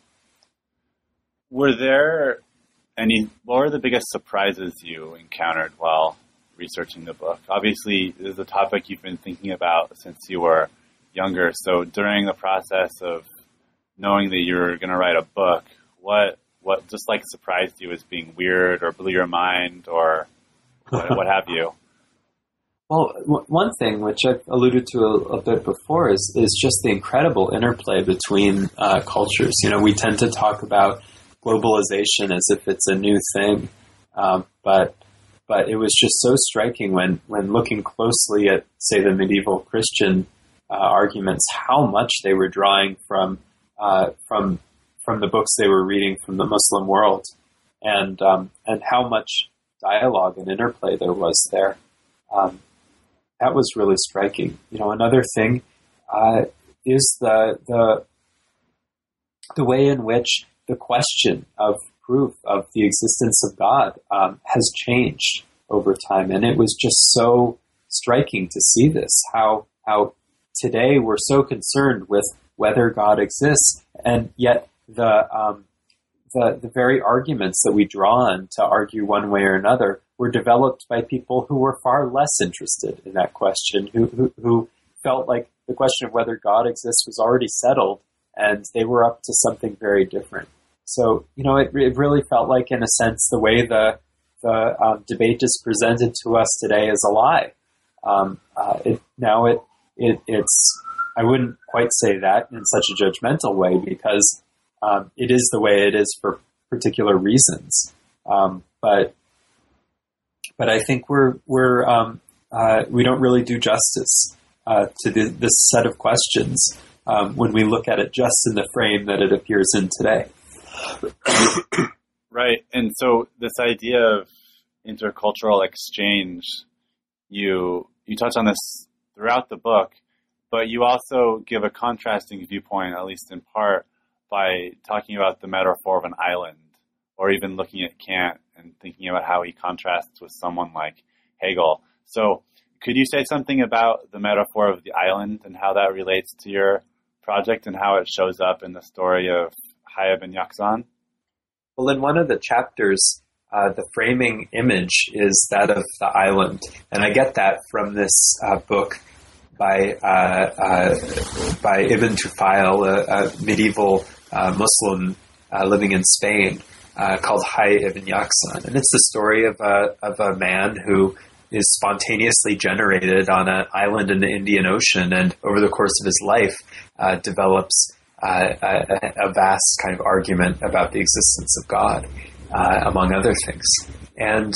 Were there any, what were the biggest surprises you encountered while researching the book? Obviously, this is a topic you've been thinking about since you were younger. So during the process of knowing that you were going to write a book, what what just like surprised you as being weird or blew your mind or what, what have you? Well, w- one thing which I've alluded to a, a bit before is is just the incredible interplay between uh, cultures. You know, we tend to talk about globalization as if it's a new thing, um, but but it was just so striking when when looking closely at, say, the medieval Christian Uh, arguments, how much they were drawing from uh, from from the books they were reading from the Muslim world, and um, and how much dialogue and interplay there was there. Um, that was really striking. You know, another thing uh, is the the the way in which the question of proof of the existence of God um, has changed over time, and it was just so striking to see this. How how today we're so concerned with whether God exists, and yet the um, the the very arguments that we draw on to argue one way or another were developed by people who were far less interested in that question, who who, who felt like the question of whether God exists was already settled, and they were up to something very different. So, you know, it, it really felt like, in a sense, the way the the um, debate is presented to us today is a lie. Um, uh, it, now it. It, it's, I wouldn't quite say that in such a judgmental way, because um, it is the way it is for particular reasons. Um, but but I think we're we're um, uh, we don't really do justice uh, to the, this set of questions um, when we look at it just in the frame that it appears in today. Right, and so this idea of intercultural exchange, you you touch on this throughout the book, but you also give a contrasting viewpoint, at least in part, by talking about the metaphor of an island, or even looking at Kant and thinking about how he contrasts with someone like Hegel. So could you say something about the metaphor of the island and how that relates to your project and how it shows up in the story of Chaya ben Yaqzan? Well, in one of the chapters, uh, the framing image is that of the island. And I get that from this uh, book by uh, uh, by Ibn Tufayl, a, a medieval uh, Muslim uh, living in Spain, uh, called Chaya ibn Yaqzan. And it's the story of a, of a man who is spontaneously generated on an island in the Indian Ocean, and over the course of his life uh, develops uh, a, a vast kind of argument about the existence of God, uh, among other things. And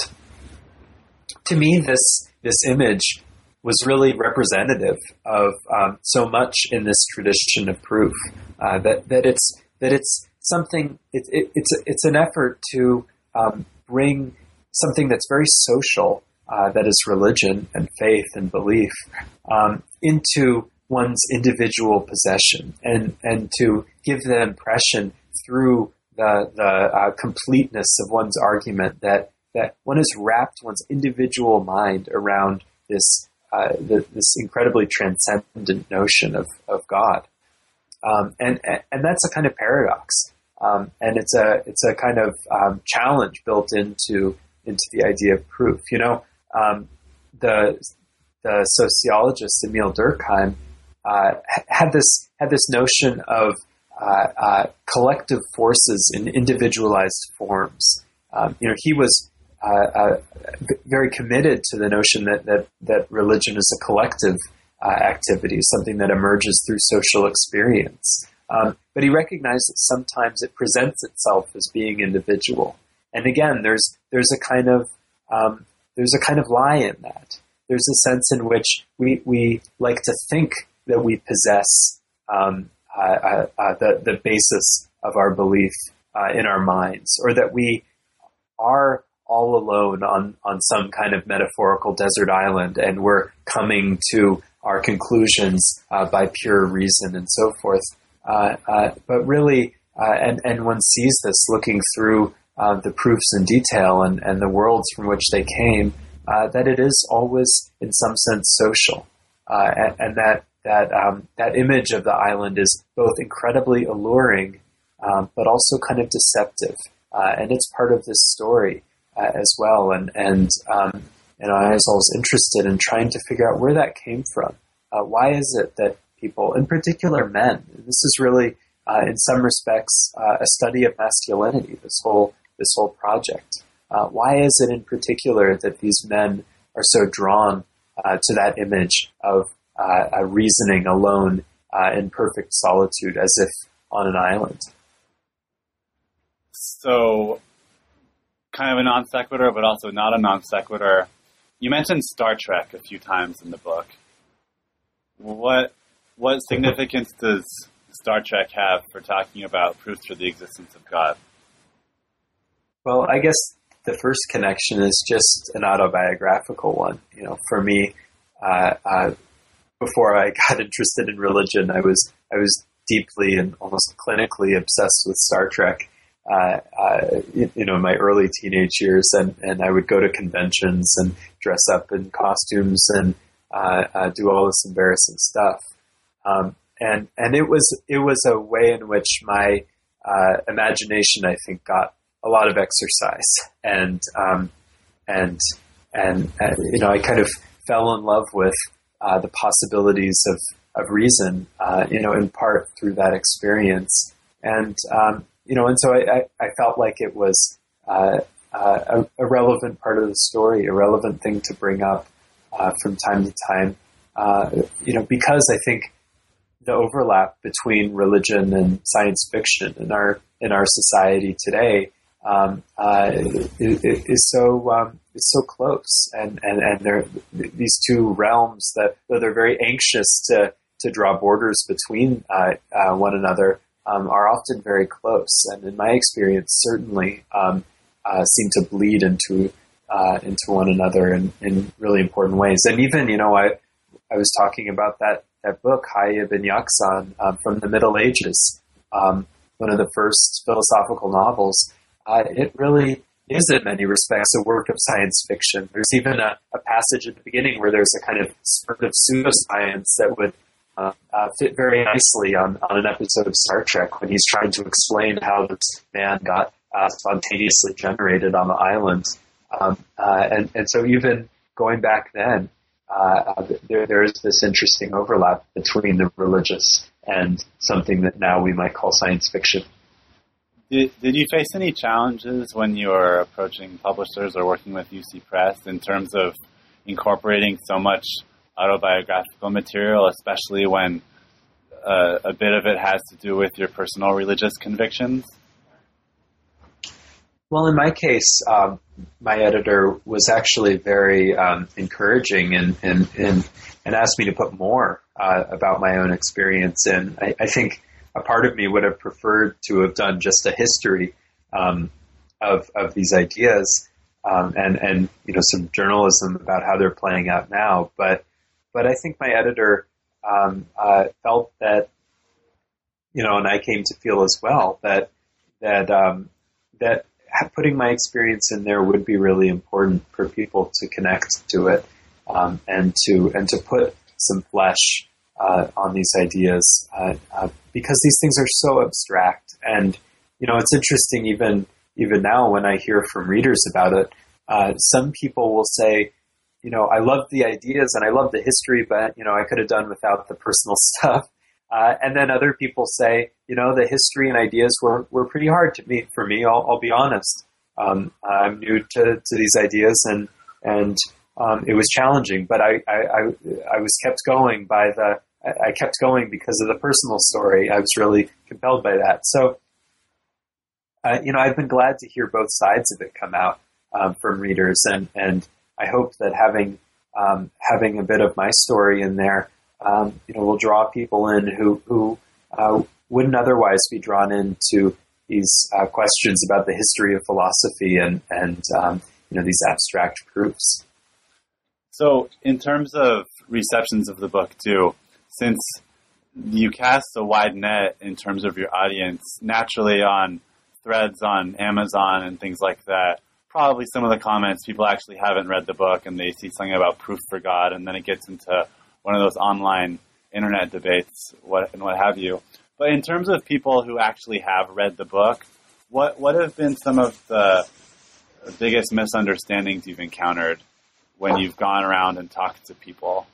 to me, this this image was really representative of um, so much in this tradition of proof, uh, that that it's that it's something it, it, it's it's an effort to um, bring something that's very social, uh, that is religion and faith and belief, um, into one's individual possession, and and to give the impression through the the uh, completeness of one's argument that that one has wrapped one's individual mind around this. Uh, the, this incredibly transcendent notion of, of God, um, and and that's a kind of paradox, um, and it's a it's a kind of um, challenge built into into the idea of proof. You know, um, the the sociologist Emile Durkheim uh, had this had this notion of uh, uh, collective forces in individualized forms. Um, you know, he was. Uh, uh, very committed to the notion that, that, that religion is a collective uh, activity, something that emerges through social experience. Um, but he recognized that sometimes it presents itself as being individual. And again, there's there's a kind of um, there's a kind of lie in that. There's a sense in which we we like to think that we possess um, uh, uh, uh, the the basis of our belief uh, in our minds, or that we are all alone on, on some kind of metaphorical desert island, and we're coming to our conclusions uh, by pure reason and so forth. Uh, uh, but really, uh, and, and one sees this looking through uh, the proofs in detail and, and the worlds from which they came, uh, that it is always in some sense social. Uh, and, and that that um, that image of the island is both incredibly alluring, um, but also kind of deceptive. Uh, and it's part of this story. Uh, as well, and and um, you know, I was always interested in trying to figure out where that came from. Uh, why is it that people, in particular men, and this is really, uh, in some respects, uh, a study of masculinity. This whole this whole project. Uh, why is it in particular that these men are so drawn uh, to that image of uh, a reasoning alone uh, in perfect solitude, as if on an island? So. Kind of a non sequitur, but also not a non sequitur. You mentioned Star Trek a few times in the book. What what significance does Star Trek have for talking about proofs for the existence of God? Well, I guess the first connection is just an autobiographical one. You know, for me, uh, uh, before I got interested in religion, I was I was deeply and almost clinically obsessed with Star Trek. Uh, uh, you, you know, in my early teenage years, and, and I would go to conventions and dress up in costumes and uh, uh, do all this embarrassing stuff. Um, and and it was it was a way in which my uh, imagination, I think, got a lot of exercise, and um, and and uh, you know, I kind of fell in love with uh, the possibilities of of reason, uh, you know, in part through that experience, and. Um, You know, and so I, I, I felt like it was uh, uh, a, a relevant part of the story, a relevant thing to bring up uh, from time to time. Uh, you know, because I think the overlap between religion and science fiction in our in our society today um, uh, is, is so um, is so close, and and and they're these two realms that, though they're very anxious to to draw borders between uh, uh, one another, um, are often very close, and in my experience, certainly um, uh, seem to bleed into uh, into one another in, in really important ways. And even, you know, I I was talking about that. That book, Hayya ben Yaksan, um, from the Middle Ages, um, one of the first philosophical novels, uh, it really is in many respects a work of science fiction. There's even a, a passage at the beginning where there's a kind of spurt of pseudoscience that would uh, uh, fit very nicely on, on an episode of Star Trek when he's trying to explain how this man got uh, spontaneously generated on the island. Um, uh, and, and so even going back then, Uh, there, there is this interesting overlap between the religious and something that now we might call science fiction. Did, did you face any challenges when you were approaching publishers or working with U C Press in terms of incorporating so much autobiographical material, especially when uh, a bit of it has to do with your personal religious convictions? Well, in my case, um, my editor was actually very um, encouraging and, and, and, and asked me to put more uh, about my own experience. And I, I think a part of me would have preferred to have done just a history um, of, of these ideas um, and, and, you know, some journalism about how they're playing out now. But, but I think my editor um, uh, felt that, you know, and I came to feel as well, that, that, um, that, putting my experience in there would be really important for people to connect to it um, and to and to put some flesh uh, on these ideas uh, uh, because these things are so abstract. And you know, it's interesting even even now when I hear from readers about it. Uh, some people will say, you know, I love the ideas and I love the history, but you know, I could have done without the personal stuff. Uh, and then other people say, you know, the history and ideas were, were pretty hard to meet for me. I'll, I'll be honest. Um, I'm new to, to these ideas and, and, um, it was challenging, but I, I, I, I was kept going by the, I kept going because of the personal story. I was really compelled by that. So, uh, you know, I've been glad to hear both sides of it come out, um, from readers. And, and I hope that having, um, having a bit of my story in there, Um, you know, will draw people in who, who uh, wouldn't otherwise be drawn into these uh, questions about the history of philosophy and, and um, you know, these abstract proofs. So in terms of receptions of the book, too, since you cast a wide net in terms of your audience, naturally on threads on Amazon and things like that, probably some of the comments, people actually haven't read the book and they see something about proof for God, and then it gets into one of those online internet debates, what and what have you. But in terms of people who actually have read the book, what what have been some of the biggest misunderstandings you've encountered when you've gone around and talked to people?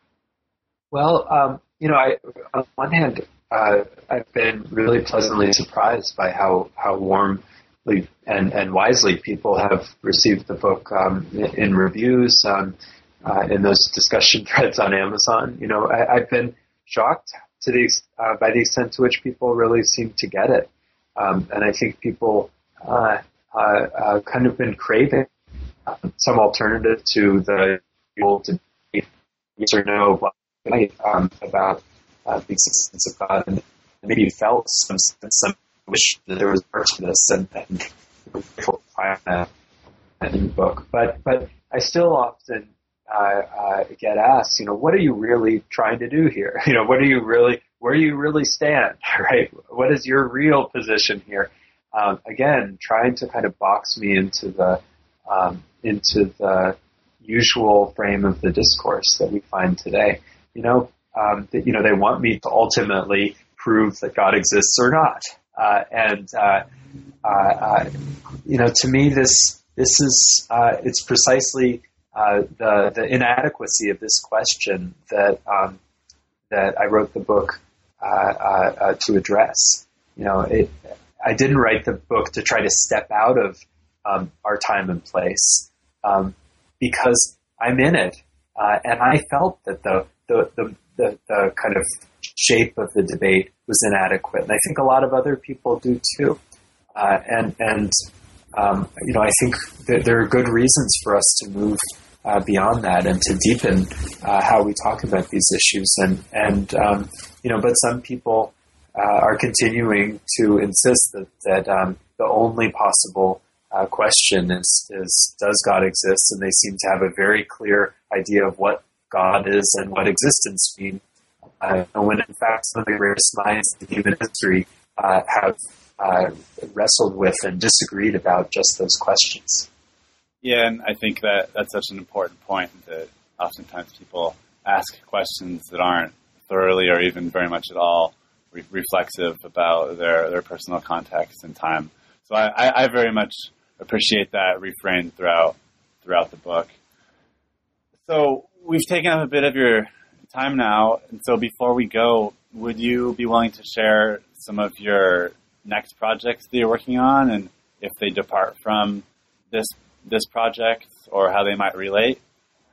Well, um, you know, I, on one hand, uh, I've been really pleasantly surprised by how, how warmly and, and wisely people have received the book um, in, in reviews, um, Uh, in those discussion threads on Amazon. You know, I, I've been shocked to the uh, by the extent to which people really seem to get it, um, and I think people uh, uh, uh, kind of been craving uh, some alternative to the old debate, yes or no, black and white, um, about uh, the existence of God, and maybe felt some some wish that there was more to this, and, and find that in the book. But but I still often. Uh, uh, get asked, you know, what are you really trying to do here? You know, what are you really, where do you really stand, right? What is your real position here? Um, again, trying to kind of box me into the, um, into the usual frame of the discourse that we find today. You know, um, that, you know, they want me to ultimately prove that God exists or not. Uh, and, uh, uh, uh, you know, to me, this, this is, uh, it's precisely, Uh, the the inadequacy of this question that um, that I wrote the book uh, uh, uh, to address. You know, it. I didn't write the book to try to step out of um, our time and place um, because I'm in it, uh, and I felt that the the, the the the kind of shape of the debate was inadequate. And I think a lot of other people do too. Uh, and, and um, you know, I think that there are good reasons for us to move uh, beyond that and to deepen uh, how we talk about these issues. And, and um, you know, but some people uh, are continuing to insist that, that um, the only possible uh, question is, is, does God exist? And they seem to have a very clear idea of what God is and what existence means. Uh, and when in fact some of the greatest minds in human history uh, have uh, wrestled with and disagreed about just those questions. Yeah, and I think that that's such an important point, that oftentimes people ask questions that aren't thoroughly or even very much at all re- reflexive about their, their personal context and time. So I, I, I very much appreciate that refrain throughout throughout the book. So we've taken up a bit of your time now, and so before we go, would you be willing to share some of your next projects that you're working on, and if they depart from this this project, or how they might relate?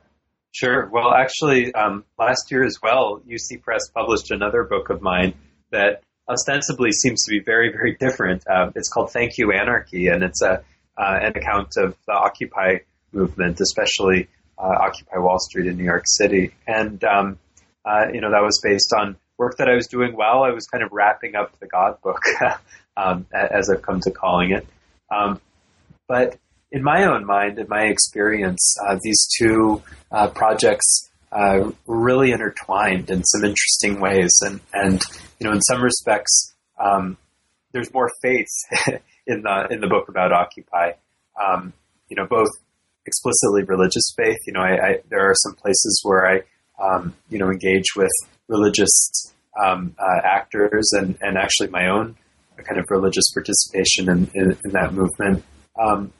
Sure. Well, actually, um, last year as well, U C Press published another book of mine that ostensibly seems to be very, very different. Uh, it's called Thank You, Anarchy, and it's a uh, an account of the Occupy movement, especially uh, Occupy Wall Street in New York City. And um, uh, you know, that was based on work that I was doing while I was kind of wrapping up the God book, um, as I've come to calling it. Um, but in my own mind, in my experience, uh, these two uh, projects uh, were really intertwined in some interesting ways. And, and you know, in some respects, um, there's more faith in the in the book about Occupy. Um, you know, both explicitly religious faith. You know, I, I, there are some places where I, um, you know, engage with religious um, uh, actors and, and actually my own kind of religious participation in, in, in that movement. Um,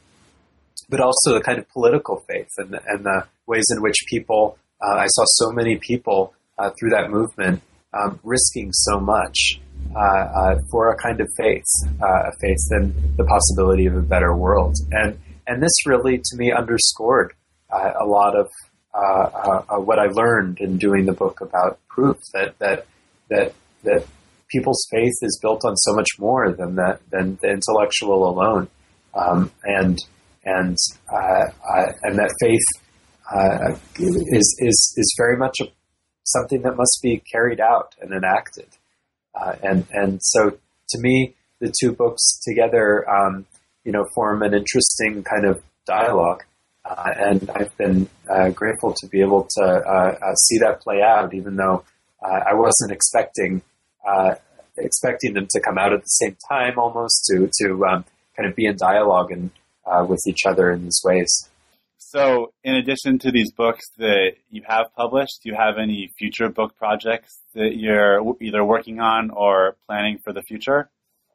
but also the kind of political faith and, and the ways in which people, uh, I saw so many people uh, through that movement um, risking so much uh, uh, for a kind of faith, uh, a faith in the possibility of a better world. And and this really, to me, underscored uh, a lot of uh, uh, uh, what I learned in doing the book about Proof, that that that that people's faith is built on so much more than that than the intellectual alone, um, and and uh, uh, and that faith uh, is is is very much a, something that must be carried out and enacted, uh, and and so to me, the two books together, um, you know, form an interesting kind of dialogue, uh, and I've been uh, grateful to be able to uh, uh, see that play out, even though uh, I wasn't expecting uh, expecting them to come out at the same time, almost to to um, kind of be in dialogue and uh, with each other in these ways. So, in addition to these books that you have published, do you have any future book projects that you're either working on or planning for the future?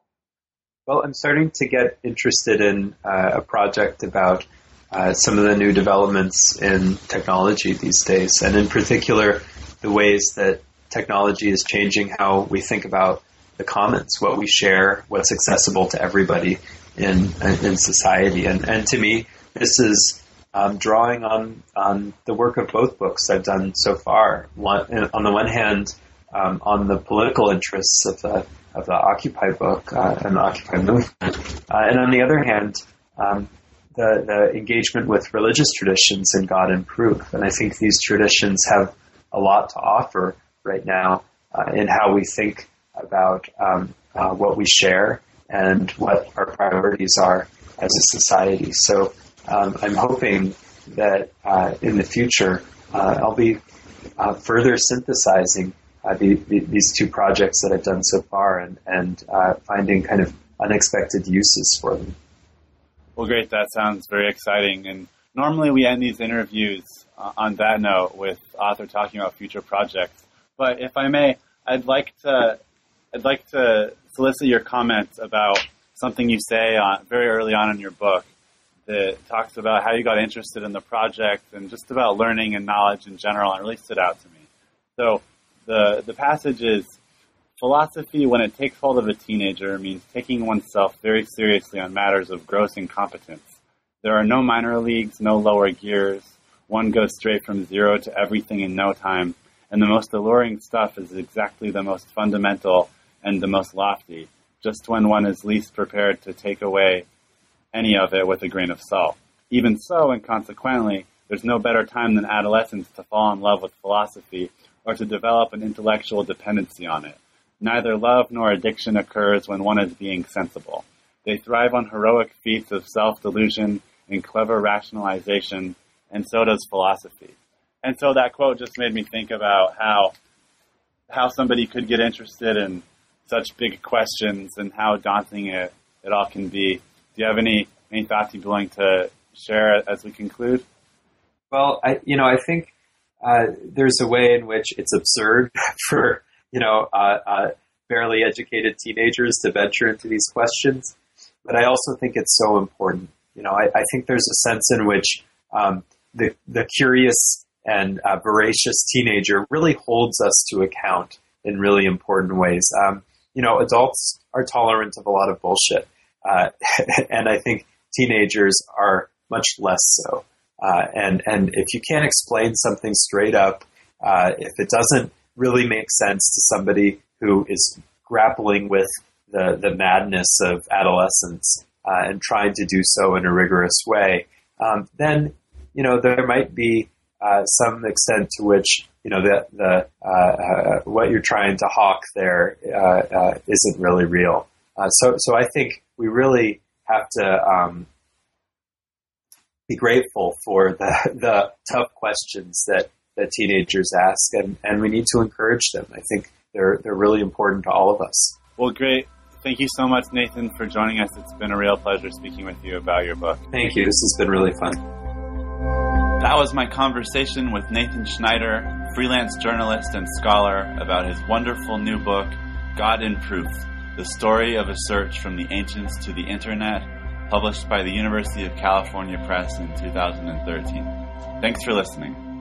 Well, I'm starting to get interested in uh, a project about uh, some of the new developments in technology these days, and in particular, the ways that technology is changing how we think about the commons, what we share, what's accessible to everybody in in society. And and to me, this is um, drawing on on the work of both books I've done so far. One, on the one hand, um, on the political interests of the of the Occupy book uh, and the Occupy movement, uh, and on the other hand, um, the the engagement with religious traditions in God and Proof. And I think these traditions have a lot to offer right now uh, in how we think about um, uh, what we share and what our priorities are as a society. So um, I'm hoping that uh, in the future uh, I'll be uh, further synthesizing uh, the, the, these two projects that I've done so far and, and uh, finding kind of unexpected uses for them. Well, great. That sounds very exciting. And normally we end these interviews uh, on that note with author talking about future projects. But if I may, I'd like to I'd like to solicit your comments about something you say on, very early on in your book that talks about how you got interested in the project and just about learning and knowledge in general, and it really stood out to me. So the the passage is, philosophy, when it takes hold of a teenager, means taking oneself very seriously on matters of gross incompetence. There are no minor leagues, no lower gears. One goes straight from zero to everything in no time, and the most alluring stuff is exactly the most fundamental and the most lofty, just when one is least prepared to take away any of it with a grain of salt. Even so, and consequently, there's no better time than adolescence to fall in love with philosophy or to develop an intellectual dependency on it. Neither love nor addiction occurs when one is being sensible. They thrive on heroic feats of self-delusion and clever rationalization, and so does philosophy. And so that quote just made me think about how how somebody could get interested in such big questions and how daunting it, it all can be. Do you have any, any thoughts you'd be willing to share as we conclude? Well, I you know I think uh, there's a way in which it's absurd for you know uh, uh, barely educated teenagers to venture into these questions, but I also think it's so important. You know, I, I think there's a sense in which um, the the curious and uh, voracious teenager really holds us to account in really important ways. Um, you know, adults are tolerant of a lot of bullshit, uh, and I think teenagers are much less so. Uh, and and if you can't explain something straight up, uh, if it doesn't really make sense to somebody who is grappling with the the madness of adolescence uh, and trying to do so in a rigorous way, um, then you know there might be uh, some extent to which you know the the uh, uh, what you're trying to hawk there uh, uh, isn't really real. Uh, so so I think we really have to um, be grateful for the the tough questions that that teenagers ask, and, and we need to encourage them. I think they're they're really important to all of us. Well, great. Thank you so much, Nathan, for joining us. It's been a real pleasure speaking with you about your book. Thank you. This has been really fun. That was my conversation with Nathan Schneider, freelance journalist and scholar, about his wonderful new book, God in Proof, the story of a search from the ancients to the internet, published by the University of California Press in two thousand thirteen. Thanks for listening.